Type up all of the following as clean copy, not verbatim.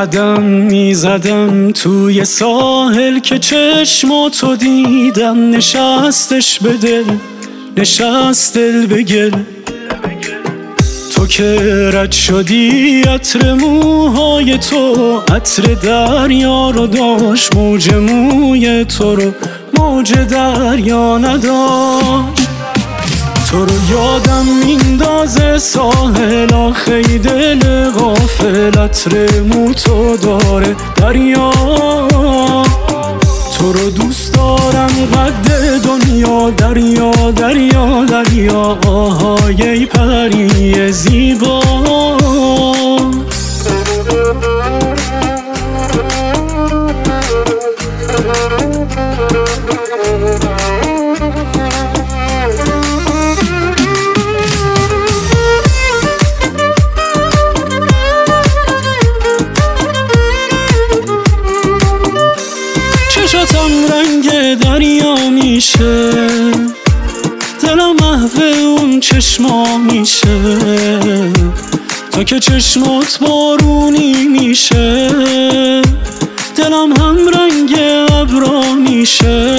قدم میزدم توی ساحل که چشماتو دیدم، نشستش به دل، نشست دل به گل. تو که رد شدی عطر موهای تو، عطر دریا رو داشت، موج موی تو رو موج دریا نداشت. تو رو یادم میندازه ساحل، آخه دل غافل عطر مو تو داره دریا. تو رو دوست دارم قد دنیا، دریا دریا دریا، آهای پری زیبا. چشاتم رنگ دریا میشه، دلم محو اون چشما میشه. تو که چشمات بارونی میشه، دلم هم رنگ ابرا میشه.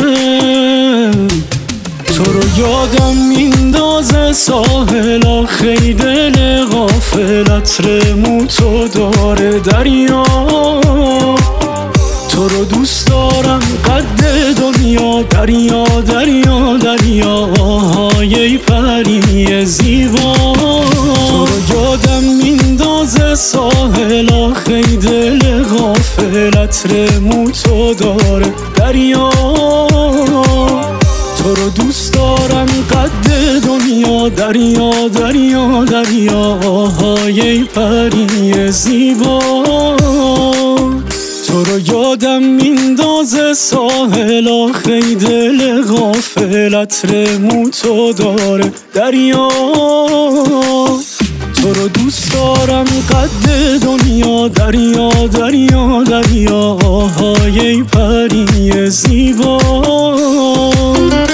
تو رو یادم میندازه ساحل، آخه دل غافل عطر مو تو داره دریا. تو رو دوست دارم قد دنیا، دریا دریا دریا، آهای پری زیبا. تو رو یادم میندازه ساحل، آخه دل غافل عطر مو تو داره دریا. تو رو دوست دارم قد دنیا، دریا دریا دریا، آهای پری زیبا. تو رو یادم میندازه ساحل، آخه دل غافل عطر مو تو داره دریا. تو رو دوست دارم قد دنیا، دریا دریا دریا، آهای پری زیبا.